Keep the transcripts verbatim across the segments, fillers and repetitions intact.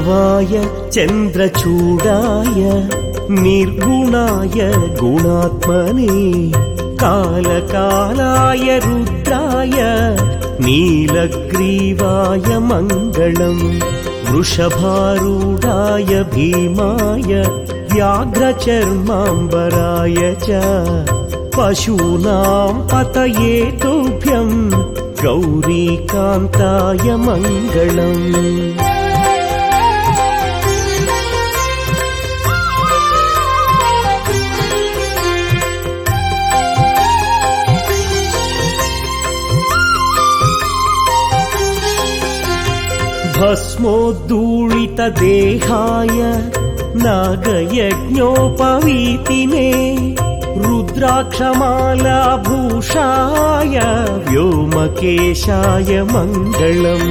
प्रणवाय चन्द्रचूडाय निर्गुणाय गुणात्मने कालकालाय रुद्राय नीलग्रीवाय मङ्गलम् वृषभारूढाय भीमाय व्याघ्रचर्माम्बराय च पशूनां पतये तुभ्यं गौरीकान्ताय मङ्गलम्। भस्मोद्धूलितदेहाय नागयज्ञोपवीतिने रुद्राक्षमालाभूषाय व्योमकेशाय मङ्गलम्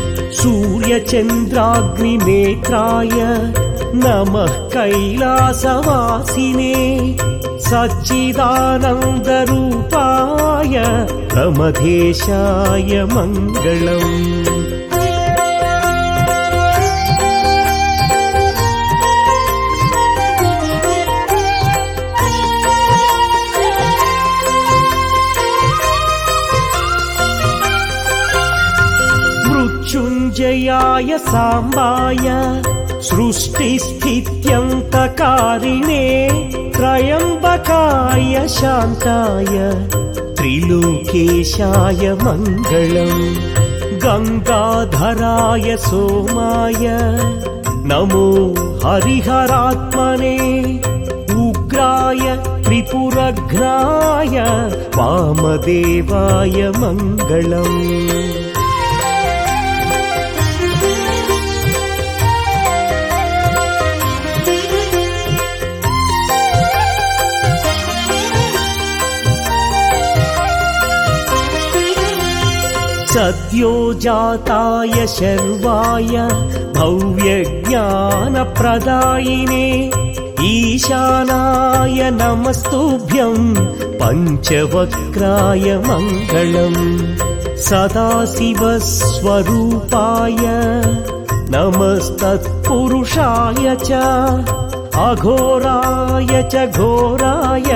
सूर्यचन्द्राग्निनेत्राय नमः कैलासवासिने सच्चिदानन्दरूपाय प्रमथेशाय मङ्गलम्। मृत्युञ्जयाय साम्बाय सृष्टिस्थित्यन्तकारिणे त्र्यम्बकाय शान्ताय त्रिलोकेशाय मङ्गलम् गङ्गाधराय सोमाय नमो हरिहरात्मने उग्राय त्रिपुरघ्नाय वामदेवाय मङ्गलम्। सद्योजाताय शर्वाय भव्यज्ञानप्रदायिने ईशानाय नमस्तुभ्यं पञ्चवक्त्राय मङ्गलम् सदाशिवस्वरूपाय नमस्तत्पुरुषाय च अघोराय च घोराय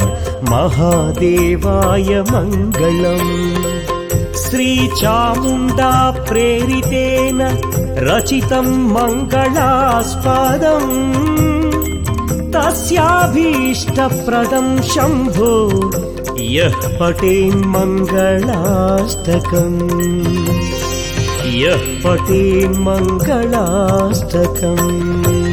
महादेवाय मङ्गलम्। श्रीचामुण्डा प्रेरितेन रचितं मङ्गलास्पदम् तस्याभीष्टप्रदं शम्भो यः पठेन्मङ्गलाष्टकम् यः पठेन्मङ्गलाष्टकम्।